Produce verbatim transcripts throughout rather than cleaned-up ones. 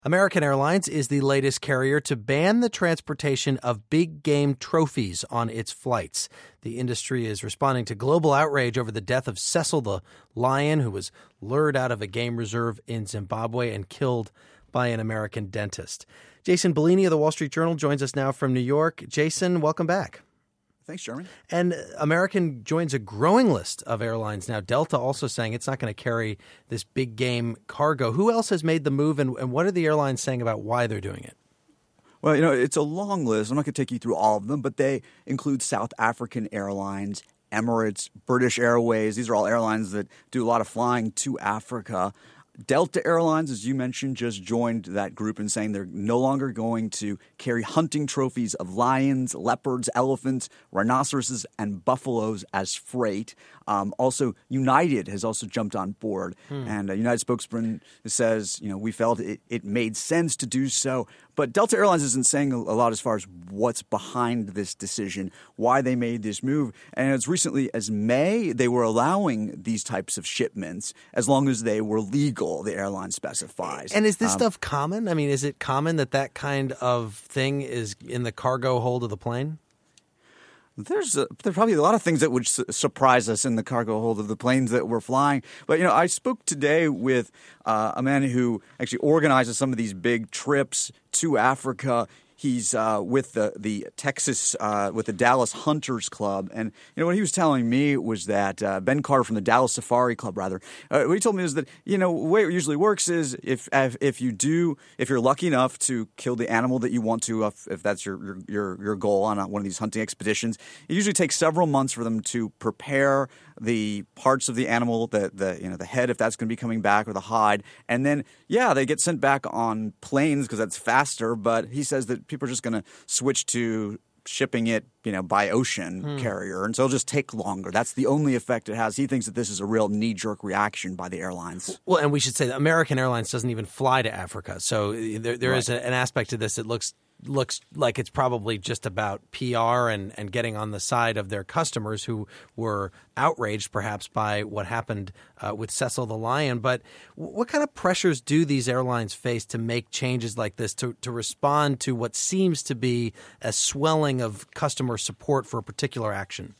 American Airlines is the latest carrier to ban the transportation of big game trophies on its flights. The industry is responding to global outrage over the death of Cecil the lion, who was lured out of a game reserve in Zimbabwe and killed by an American dentist. Jason Bellini of the Wall Street Journal joins us now from New York. Jason, welcome back. Thanks, Jeremy. And American joins a growing list of airlines now. Delta also saying it's not going to carry this big game cargo. Who else has made the move, and, and what are the airlines saying about why they're doing it? Well, you know, it's a long list. I'm not going to take you through all of them, but they include South African Airlines, Emirates, British Airways. These are all airlines that do a lot of flying to Africa. Delta Airlines, as you mentioned, just joined that group in saying they're no longer going to carry hunting trophies of lions, leopards, elephants, rhinoceroses, and buffaloes as freight. Um, also, United has also jumped on board. Hmm. And a United spokesman says, you know, we felt it, it made sense to do so. But Delta Airlines isn't saying a lot as far as what's behind this decision, why they made this move. And as recently as May, they were allowing these types of shipments as long as they were legal, the airline specifies. And is this um, stuff common? I mean, is it common that that kind of thing is in the cargo hold of the plane? There's, a, there's probably a lot of things that would su- surprise us in the cargo hold of the planes that we're flying. But, you know, I spoke today with uh, a man who actually organizes some of these big trips to Africa. He's uh, with the the Texas uh, with the Dallas Hunters Club, and you know what he was telling me was that uh, Ben Carter from the Dallas Safari Club, rather, uh, what he told me is that you know the way it usually works is if if you do if you're lucky enough to kill the animal that you want to, if, if that's your, your your your goal on one of these hunting expeditions, it usually takes several months for them to prepare the parts of the animal, the the you know the head if that's going to be coming back, or the hide, and then yeah they get sent back on planes because that's faster. But he says that people are just going to switch to shipping it, you know, by ocean hmm. carrier, and so it'll just take longer. That's the only effect it has. He thinks that this is a real knee-jerk reaction by the airlines. Well, and we should say that American Airlines doesn't even fly to Africa, so there there right. is a, an aspect to this that looks looks like it's probably just about P R and, and getting on the side of their customers who were outraged perhaps by what happened uh, with Cecil the lion. But what kind of pressures do these airlines face to make changes like this, to, to respond to what seems to be a swelling of customer support for a particular action?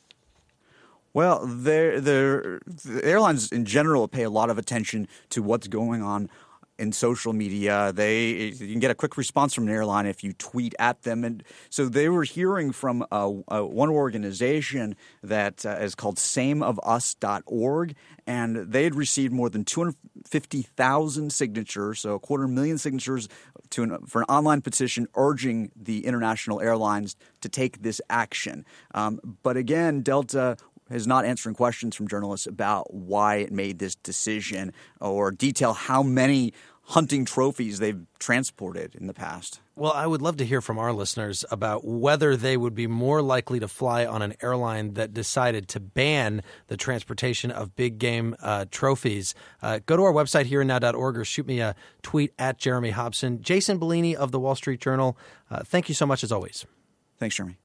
Well, they're, they're, the airlines in general pay a lot of attention to what's going on in social media. They you can get a quick response from an airline if you tweet at them, and so they were hearing from uh, uh, one organization that uh, is called same of us dot org, and they had received more than two hundred fifty thousand signatures, so a quarter million signatures to an, for an online petition urging the international airlines to take this action. Um, but again, Delta is not answering questions from journalists about why it made this decision or detail how many hunting trophies they've transported in the past. Well, I would love to hear from our listeners about whether they would be more likely to fly on an airline that decided to ban the transportation of big game uh, trophies. Uh, go to our website, here and now dot org, or shoot me a tweet at Jeremy Hobson. Jason Bellini of the Wall Street Journal, uh, thank you so much as always. Thanks, Jeremy.